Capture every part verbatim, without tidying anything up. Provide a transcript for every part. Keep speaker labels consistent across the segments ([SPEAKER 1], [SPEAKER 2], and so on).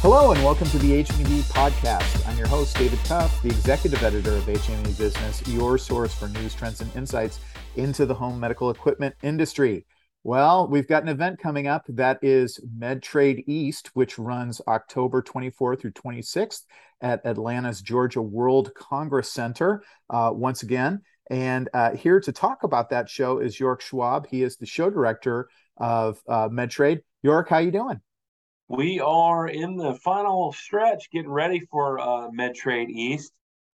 [SPEAKER 1] Hello and welcome to the H M E D podcast. I'm your host, David Tuff, the executive editor of H M E D Business, your source for news, trends, and insights into the home medical equipment industry. Well, we've got an event coming up that is MedTrade East, which runs October twenty-fourth through twenty-sixth at Atlanta's Georgia World Congress Center uh, once again. And uh, here to talk about that show is York Schwab. He is the show director of uh, MedTrade. York, how you doing?
[SPEAKER 2] We are in the final stretch, getting ready for uh, MedTrade East.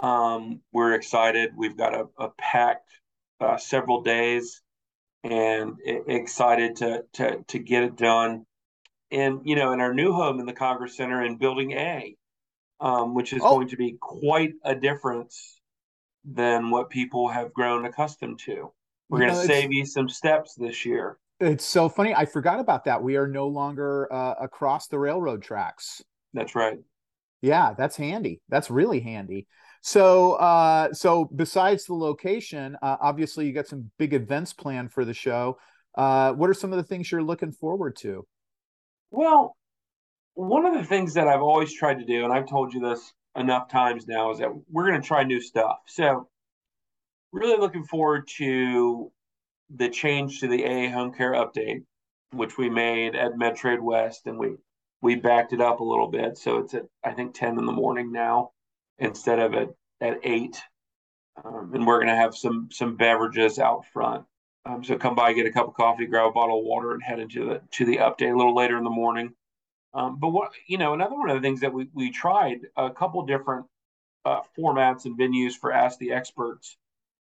[SPEAKER 2] Um, we're excited. We've got a, a packed uh, several days, and I- excited to to to get it done. And you know, in our new home in the Congress Center in Building A, um, which is
[SPEAKER 1] Oh,
[SPEAKER 2] going to be quite a difference than what people have grown accustomed to. We're
[SPEAKER 1] you
[SPEAKER 2] going to
[SPEAKER 1] know, it's
[SPEAKER 2] save you some steps this year.
[SPEAKER 1] It's so funny. I forgot about that. We are no longer uh, across the railroad tracks.
[SPEAKER 2] That's right.
[SPEAKER 1] Yeah, that's handy. That's really handy. So, uh, so besides the location, uh, obviously you got some big events planned for the show. Uh, what are some of the things you're looking forward to?
[SPEAKER 2] Well, one of the things that I've always tried to do, and I've told you this enough times now, is that we're going to try new stuff. So, really looking forward to the change to the A A Home Care update, which we made at MedTrade West, and we we backed it up a little bit, so it's at I think ten in the morning now instead of at at eight. Um, and we're going to have some some beverages out front. Um, so come by, get a cup of coffee, grab a bottle of water, and head into the to the update a little later in the morning. Um, but what you know, another one of the things that we we tried a couple different uh, formats and venues for Ask the Experts,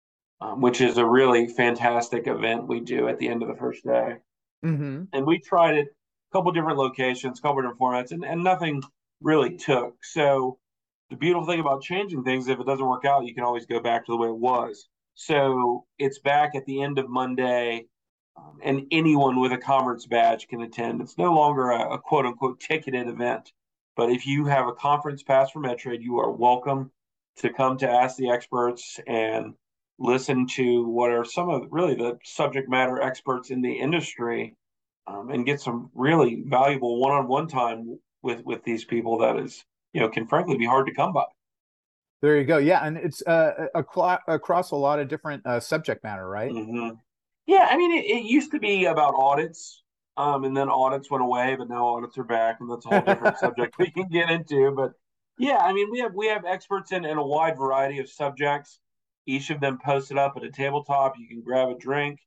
[SPEAKER 2] um, which is a really fantastic event we do at the end of the first day.
[SPEAKER 1] Mm-hmm.
[SPEAKER 2] And we tried it a couple different locations, a couple different formats, and, and nothing really took. So the beautiful thing about changing things, if it doesn't work out, you can always go back to the way it was. So it's back at the end of Monday, um, and anyone with a conference badge can attend. It's no longer a, a quote unquote ticketed event, but if you have a conference pass for MedTrade, you are welcome to come to Ask the Experts and listen to what are some of really the subject matter experts in the industry, um, and get some really valuable one-on-one time with with these people that is, you know, can frankly be hard to come by.
[SPEAKER 1] There you go. Yeah, and it's uh, aclo- across a lot of different uh, subject matter, right?
[SPEAKER 2] Mm-hmm. Yeah, I mean, it, it used to be about audits, um, and then audits went away, but now audits are back, and that's a whole different subject we can get into. But yeah, I mean, we have we have experts in, in a wide variety of subjects. Each of them posted up at a tabletop. You can grab a drink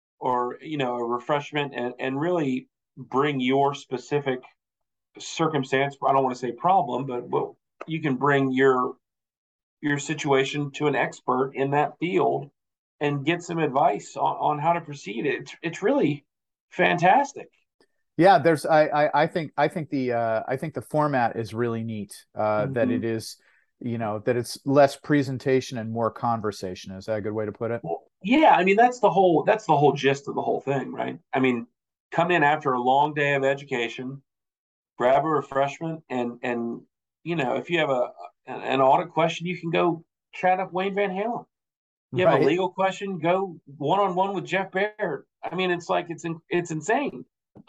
[SPEAKER 2] or you know a refreshment and and really bring your specific circumstance. I don't want to say problem, but well, you can bring your your situation to an expert in that field and get some advice on, on how to proceed. It's it's really fantastic.
[SPEAKER 1] Yeah, there's I, I I think I think the uh I think the format is really neat. Uh that
[SPEAKER 2] Mm-hmm.
[SPEAKER 1] it is, you know, that it's less presentation and more conversation. Is that a good way to put it?
[SPEAKER 2] Well, yeah, I mean that's the whole that's the whole gist of the whole thing, right? I mean, come in after a long day of education, grab a refreshment, and and you know if you have a an audit question, you can go chat up Wayne Van Halen. You have a
[SPEAKER 1] Right.
[SPEAKER 2] legal question, go one on one with Jeff Baird. I mean, it's like it's it's insane,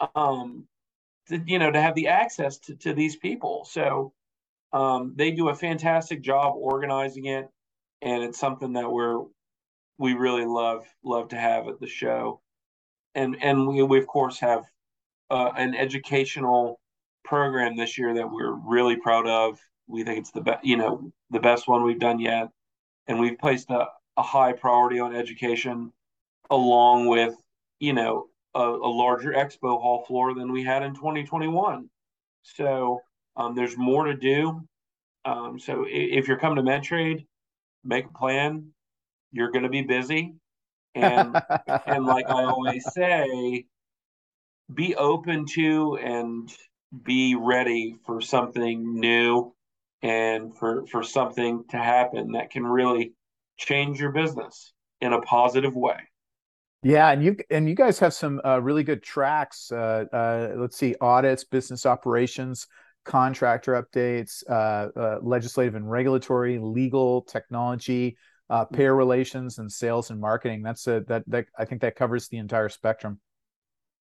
[SPEAKER 2] um, to, you know, to have the access to, to these people. So um, they do a fantastic job organizing it, and it's something that we're we really love love to have at the show. And and we, we of course have uh, an educational program this year that we're really proud of. We think it's the best, you know, the best one we've done yet, and we've placed a, a high priority on education along with, you know, a, a larger expo hall floor than we had in twenty twenty-one. So um, there's more to do. Um, so if you're coming to MedTrade, make a plan. You're going to be busy, and and like I always say, be open to and be ready for something new and for for something to happen that can really change your business in a positive way.
[SPEAKER 1] Yeah, and you and you guys have some uh, really good tracks. Uh, uh, let's see, audits, business operations, contractor updates, uh, uh, legislative and regulatory, legal, technology, uh, payer relations, and sales and marketing. That's a that that I think that covers the entire spectrum.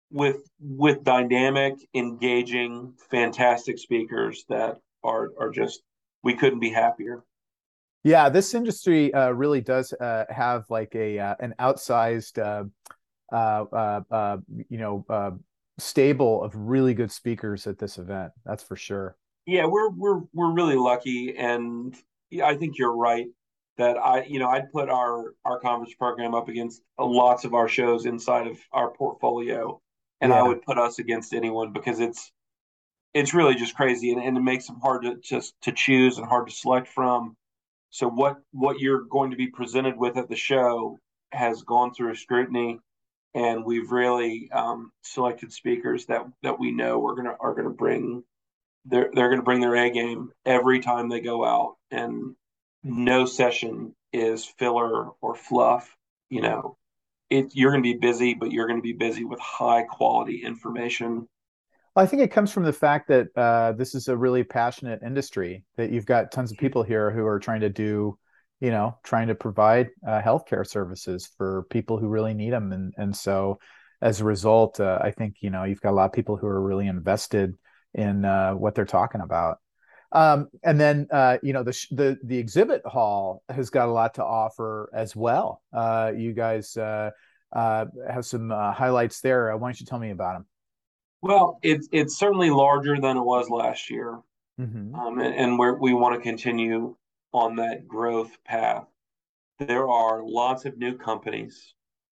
[SPEAKER 2] with with dynamic, engaging, fantastic speakers that are are just we couldn't be happier.
[SPEAKER 1] Yeah, this industry uh, really does uh, have like a uh, an outsized uh, uh, uh, uh, you know uh, stable of really good speakers at this event. That's for sure.
[SPEAKER 2] Yeah, we're we're we're really lucky, and yeah, I think you're right that I you know I'd put our our conference program up against lots of our shows inside of our portfolio, and I
[SPEAKER 1] Yeah.
[SPEAKER 2] would put us against anyone because it's it's really just crazy, and, and it makes them hard to just to choose and hard to select from. So what what you're going to be presented with at the show has gone through scrutiny, and we've really um, selected speakers that that we know are gonna are gonna bring they're they're gonna bring their A game every time they go out, and no session is filler or fluff. You know, it you're gonna be busy, but you're gonna be busy with high quality information.
[SPEAKER 1] Well, I think it comes from the fact that uh, this is a really passionate industry, that you've got tons of people here who are trying to do, you know, trying to provide uh, healthcare services for people who really need them. And, and so as a result, uh, I think, you know, you've got a lot of people who are really invested in uh, what they're talking about. Um, and then, uh, you know, the, the, the exhibit hall has got a lot to offer as well. Uh, you guys uh, uh, have some uh, highlights there. Why don't you tell me about
[SPEAKER 2] Well, it's it's certainly larger than it was last year,
[SPEAKER 1] them?
[SPEAKER 2] um, and, and we're, we want to continue on that growth path. There are lots of new companies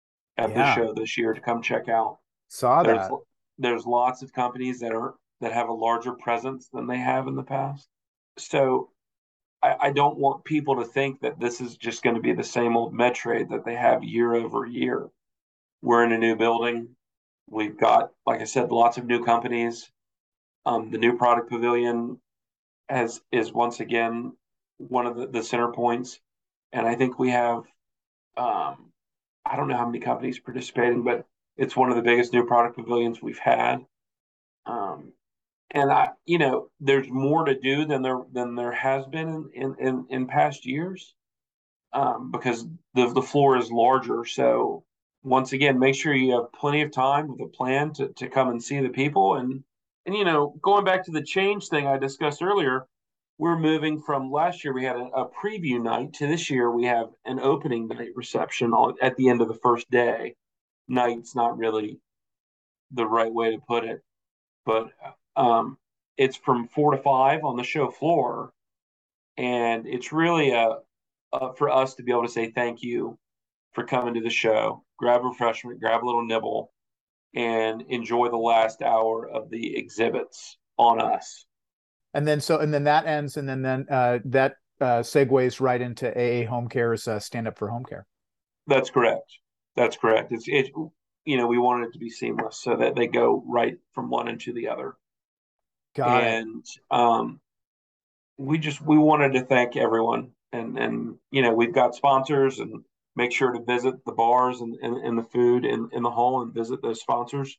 [SPEAKER 2] at this
[SPEAKER 1] Yeah,
[SPEAKER 2] show this year to come check out.
[SPEAKER 1] saw
[SPEAKER 2] There's
[SPEAKER 1] that.
[SPEAKER 2] there's lots of companies that are that have a larger presence than they have in the past. So I, I don't want people to think that this is just going to be the same old Medtrade that they have year over year. We're in a new building. We've got, like I said, lots of new companies. Um, the new product pavilion has is once again one of the, the center points, and I think we have um, I don't know how many companies participating, but it's one of the biggest new product pavilions we've had. Um, and I, you know, there's more to do than there than there has been in in, in past years, um, because the the floor is larger. So once again, make sure you have plenty of time with a plan to to come and see the people. And and you know, going back to the change thing I discussed earlier, we're moving from last year we had a, a preview night to this year we have an opening night reception on, at the end of the first day. Night's not really the right way to put it, but um, it's from four to five on the show floor, and it's really a, a for us to be able to say thank you for coming to the show, grab a refreshment, grab a little nibble, and enjoy the last hour of the exhibits on us.
[SPEAKER 1] And then so and then that ends, and then then uh, that uh, segues right into A A Home Care's uh, Stand Up for Home Care.
[SPEAKER 2] That's correct. That's correct. It's it. You know, we wanted it to be seamless so that they go right from one into the other.
[SPEAKER 1] Got it.
[SPEAKER 2] And um, we just we wanted to thank everyone, and and you know we've got sponsors, and make sure to visit the bars and and, and the food in in the hall and visit those sponsors.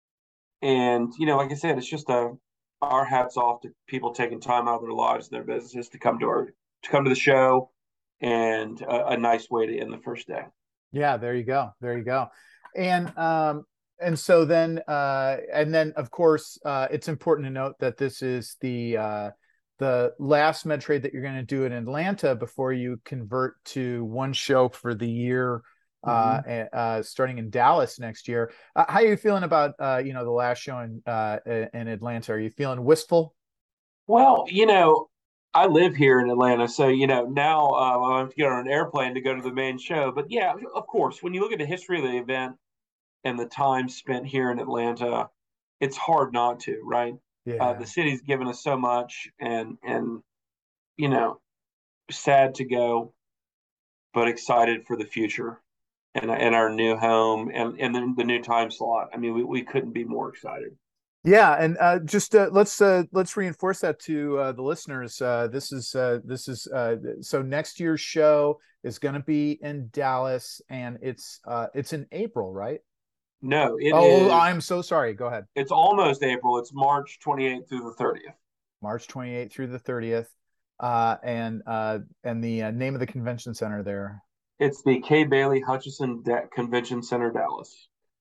[SPEAKER 2] And you know, like I said, it's just a our hats off to people taking time out of their lives and their businesses to come to our to come to the show, and a, a nice way to end the first day.
[SPEAKER 1] Yeah, there you go. There you go. And um and so then uh and then of course uh it's important to note that this is the uh the last med trade that you're going to do in Atlanta before you convert to one show for the year uh,
[SPEAKER 2] Mm-hmm.
[SPEAKER 1] uh starting in Dallas next year. Uh, how are you feeling about uh you know the last show in uh in Atlanta? Are you feeling wistful?
[SPEAKER 2] Well, you know, I live here in Atlanta, so you know now uh, I have to get on an airplane to go to the main show. But yeah, of course, when you look at the history of the event and the time spent here in Atlanta, it's hard not to, right? Uh,
[SPEAKER 1] Yeah.
[SPEAKER 2] the city's given us so much, and and you know, sad to go, but excited for the future and and our new home and and then the new time slot. I mean, we, we couldn't be more excited.
[SPEAKER 1] Yeah, and uh, just uh, let's uh, let's reinforce that to uh, the listeners. Uh, this is uh, this is uh, so next year's show is going to be in Dallas, and it's uh, it's in April, right?
[SPEAKER 2] No, it
[SPEAKER 1] Oh,
[SPEAKER 2] is.
[SPEAKER 1] I'm so sorry. Go ahead.
[SPEAKER 2] It's almost April. It's March twenty-eighth through the thirtieth.
[SPEAKER 1] March twenty-eighth through the thirtieth, uh, and uh, and the uh, name of the convention center there.
[SPEAKER 2] It's the Kay Bailey Hutchison Da- Convention Center, Dallas.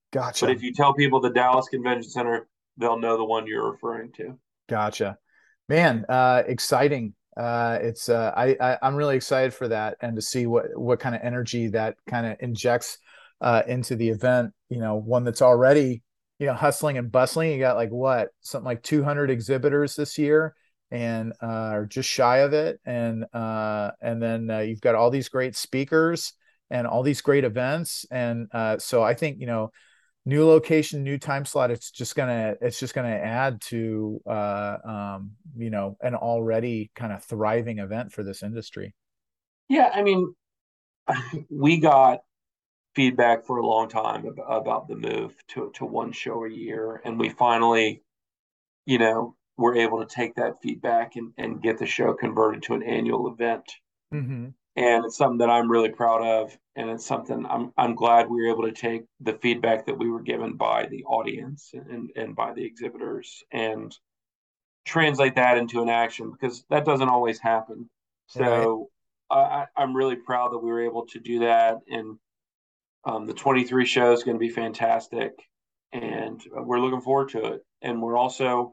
[SPEAKER 1] Gotcha.
[SPEAKER 2] But if you tell people the Dallas Convention Center, they'll know the one you're referring to.
[SPEAKER 1] Gotcha. Man, uh, exciting. Uh, it's uh, I, I I'm really excited for that and to see what what kind of energy that kind of injects uh, into the event. You know, one that's already you know hustling and bustling. You got like what something like two hundred exhibitors this year, and uh, or just shy of it, and uh, and then uh, you've got all these great speakers and all these great events, and uh, so I think you know new location, new time slot. It's just gonna it's just gonna add to uh, um, you know an already kind of thriving event for this industry.
[SPEAKER 2] Yeah, I mean, we got feedback for a long time about, about the move to to one show a year, and we finally, you know, were able to take that feedback and and get the show converted to an annual event.
[SPEAKER 1] Mm-hmm.
[SPEAKER 2] And it's something that I'm really proud of, and it's something I'm I'm glad we were able to take the feedback that we were given by the audience and and by the exhibitors and translate that into an action, because that doesn't always happen.
[SPEAKER 1] Right.
[SPEAKER 2] So I, I'm really proud that we were able to do that, and um, the twenty-three show is going to be fantastic, and we're looking forward to it. And we're also,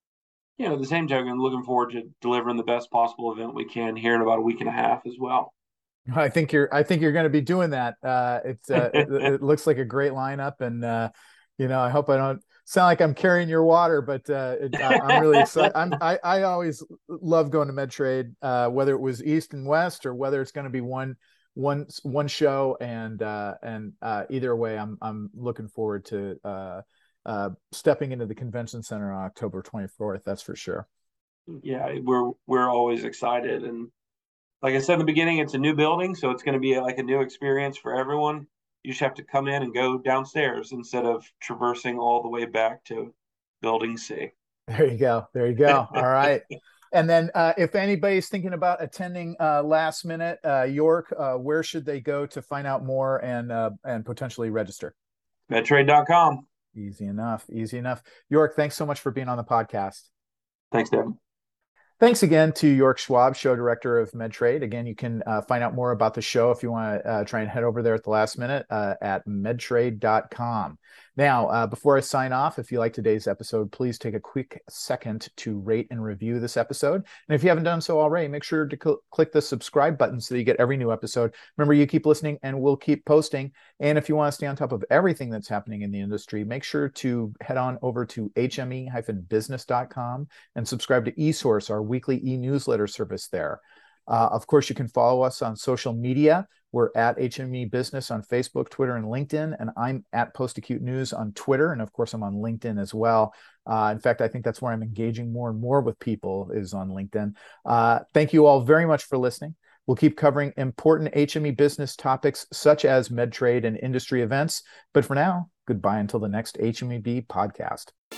[SPEAKER 2] you know, the same token, looking forward to delivering the best possible event we can here in about a week and a half as well.
[SPEAKER 1] I think you're I think you're going to be doing that. Uh, it's uh, it, it looks like a great lineup, and uh, you know I hope I don't sound like I'm carrying your water, but uh, it, I, I'm really excited. I'm I, I always love going to MedTrade, uh, whether it was East and West or whether it's going to be one one one show, and uh, and uh, either way, I'm I'm looking forward to uh, uh, stepping into the convention center on October twenty-fourth. That's for sure.
[SPEAKER 2] Yeah, we're we're always excited, and like I said in the beginning, it's a new building, so it's going to be like a new experience for everyone. You just have to come in and go downstairs instead of traversing all the way back to building C.
[SPEAKER 1] There you go. There you go. All right. And then uh, if anybody's thinking about attending uh, last minute, uh, York, uh, where should they go to find out more and uh, and potentially register?
[SPEAKER 2] medtrade dot com.
[SPEAKER 1] Easy enough. Easy enough. York, thanks so much for being on the podcast.
[SPEAKER 2] Thanks, Devin.
[SPEAKER 1] Thanks again to York Schwab, show director of MedTrade. Again, you can uh, find out more about the show if you want to uh, try and head over there at the last minute uh, at medtrade dot com. Now, uh, before I sign off, if you like today's episode, please take a quick second to rate and review this episode. And if you haven't done so already, make sure to cl- click the subscribe button so that you get every new episode. Remember, you keep listening and we'll keep posting. And if you want to stay on top of everything that's happening in the industry, make sure to head on over to h m e dash business dot com and subscribe to eSource, our weekly e-newsletter service there. Uh, of course, you can follow us on social media. We're at H M E Business on Facebook, Twitter, and LinkedIn. And I'm at Post Acute News on Twitter. And of course, I'm on LinkedIn as well. Uh, in fact, I think that's where I'm engaging more and more with people is on LinkedIn. Uh, thank you all very much for listening. We'll keep covering important H M E business topics such as MedTrade and industry events. But for now, goodbye until the next H M E B podcast.